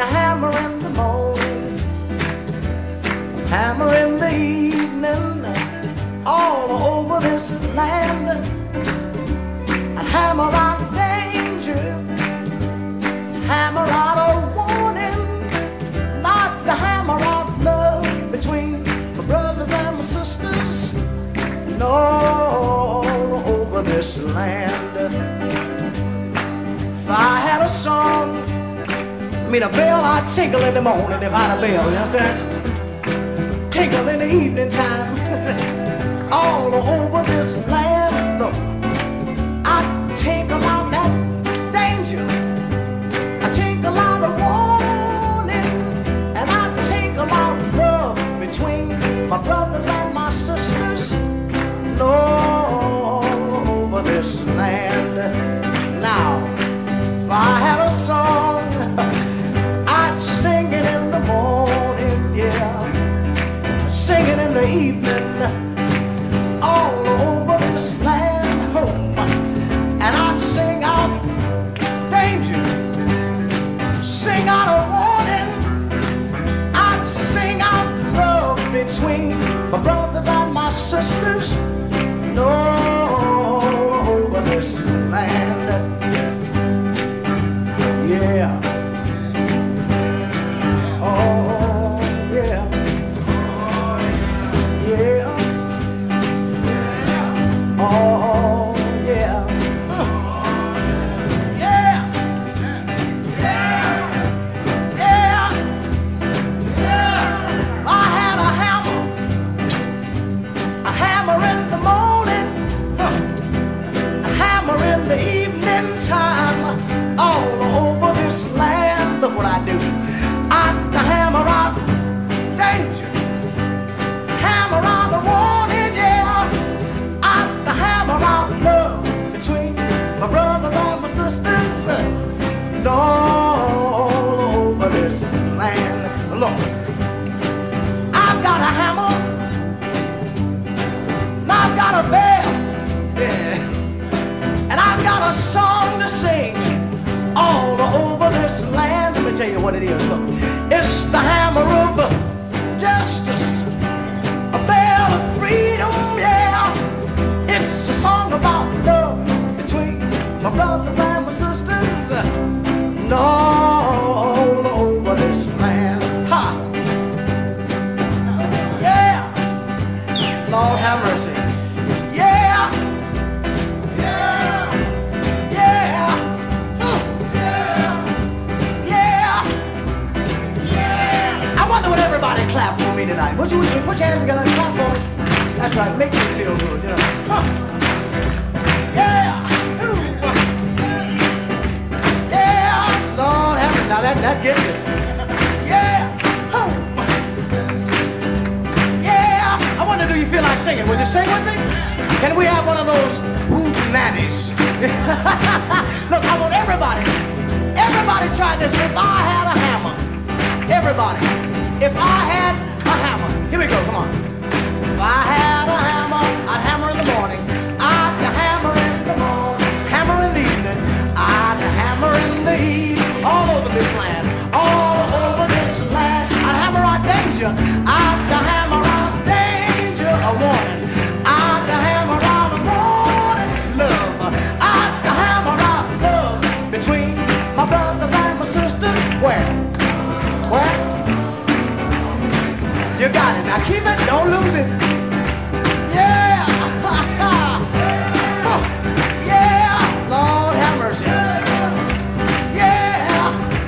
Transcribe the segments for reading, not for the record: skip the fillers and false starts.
the hammer in the morning, hammer in the evening, all over this land. I'd hammer out danger, hammer out a warning, not the hammer out love between my brothers and my sisters, and all over this land. If I had a song, I mean a bell, I'd tinkle in the morning if I had a bell, you understand? Tinkle in the evening time, all over this land. Look, I'd tinkle out that danger, I'd tinkle out a warning, and I'd tinkle out love between my brothers and my sisters, and all over this land. Now, if I had a song, I'd sing it in the morning, yeah, sing it in the evening, all over this land home, and I'd sing out danger, sing out a warning, I'd sing out love between my brothers and my sisters, and all over this land. Yeah. Oh, yeah. Yeah. Oh, yeah. Yeah. Yeah. I had a hammer in the morning, a hammer in the evening time, all over this land. Look what I do. I'd hammer out danger, hammer out the warning, yeah. I'd hammer out love between my brothers and my sisters, and all over this land. Look, I've got a hammer, and I've got a bell, yeah, and I've got a song to sing all over this land. Let me tell you what it is. Look, it's the hammer of justice, a bell of freedom, yeah. It's a song about love between my brothers and my sisters, and all over this land. Ha! Yeah! Lord have mercy. Yeah! Yeah! Yeah! I wonder what everybody clap for me tonight. Put your hands together and clap for me. That's right, make me feel good, you know. Huh. Yeah! Ooh. Yeah! Lord have mercy. Now that gets it. Yeah! Oh. Yeah! I wonder, do you feel like singing? Would you sing with me? Can we have one of those hoo-nannies? Look, I want everybody try this. If I had a hammer, everybody, if I had a hammer, here we go, come on. If I had a hammer, I'd hammer in the morning, I'd hammer in the morning, hammer in the evening, I'd hammer in the evening, all over this land, all over this land. I'd hammer out danger, I'd hammer out danger, a warning, I'd hammer out a warning, love, I'd hammer out love between my brothers and my sisters. Where? You got it. Now keep it. Don't lose it. Yeah. Yeah. Lord have mercy. Yeah.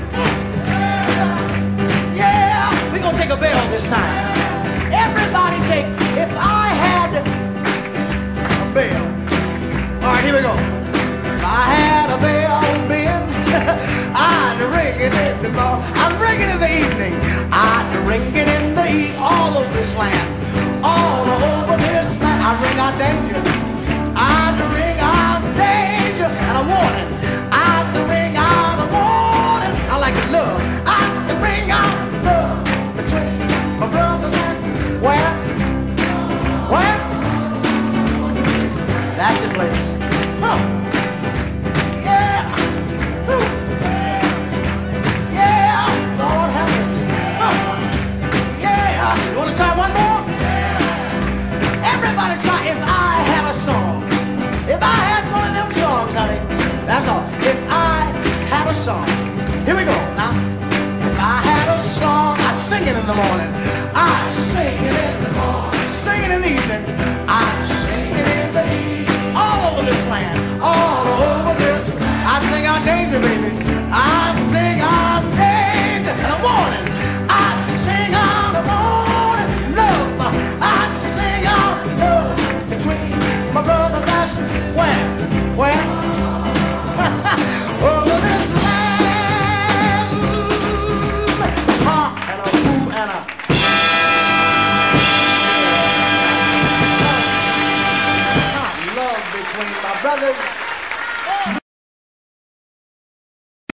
Yeah. We're going to take a bell this time. Everybody take, if I had a bell. All right, here we go. If I had a bell, Ben, I'd ring it in the morning, I'd ring it in the evening, I'd ring it in the all over this land, all over this land. I'd ring out danger, I'd ring out danger, and a warning, I'd ring out a warning. I like it, love, I'd ring out love between my brothers and where? That's the place. Huh. Yeah. Woo. Yeah. song. Here we go. Now, if I had a song, I'd sing it in the morning. I'd sing it in the morning. Sing it in the evening. I'd sing it in the evening. All over this land. All over this. I'd sing our danger, baby. I'd sing our danger in the morning. I'd sing our morning love. I'd sing our love between my brothers. That's where over this land. And a boo and a love between my brothers.